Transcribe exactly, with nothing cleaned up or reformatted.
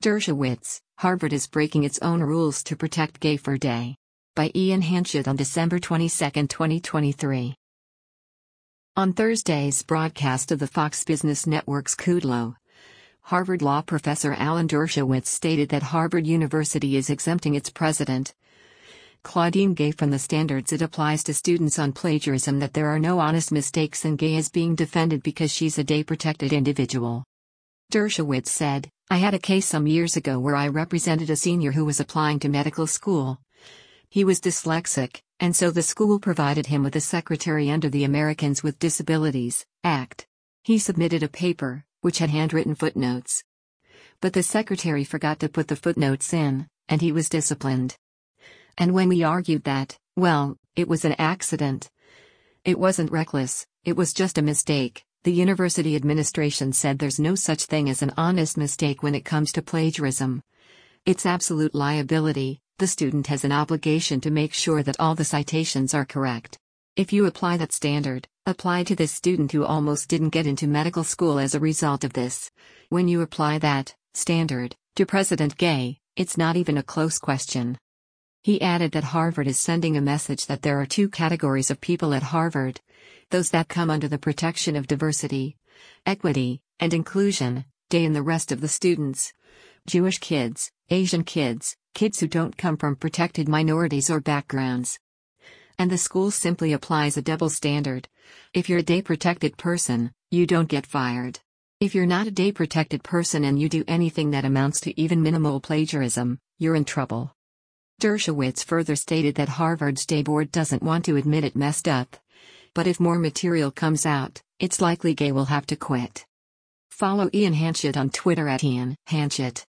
Dershowitz, Harvard is breaking its own rules to protect Gay for Day. By Ian Hanchett on December twenty-second, twenty twenty-three. On Thursday's broadcast of the Fox Business Network's Kudlow, Harvard law professor Alan Dershowitz stated that Harvard University is exempting its president, Claudine Gay, from the standards it applies to students on plagiarism, that there are no honest mistakes and Gay is being defended because she's a day-protected individual. Dershowitz said, "I had a case some years ago where I represented a senior who was applying to medical school. He was dyslexic, and so the school provided him with a secretary under the Americans with Disabilities Act. He submitted a paper, which had handwritten footnotes. But the secretary forgot to put the footnotes in, and he was disciplined. And when we argued that, well, it was an accident. It wasn't reckless, it was just a mistake, the university administration said there's no such thing as an honest mistake when it comes to plagiarism. It's absolute liability. The student has an obligation to make sure that all the citations are correct. If you apply that standard, apply to this student who almost didn't get into medical school as a result of this. When you apply that standard to President Gay, it's not even a close question." He added that Harvard is sending a message that there are two categories of people at Harvard: those that come under the protection of diversity, equity, and inclusion, Day, and the rest of the students. Jewish kids, Asian kids, kids who don't come from protected minorities or backgrounds. And the school simply applies a double standard. If you're a day-protected person, you don't get fired. If you're not a day-protected person and you do anything that amounts to even minimal plagiarism, you're in trouble. Dershowitz further stated that Harvard's Day Board doesn't want to admit it messed up. But if more material comes out, it's likely Gay will have to quit. Follow Ian Hanchett on Twitter at Ian Hanchett.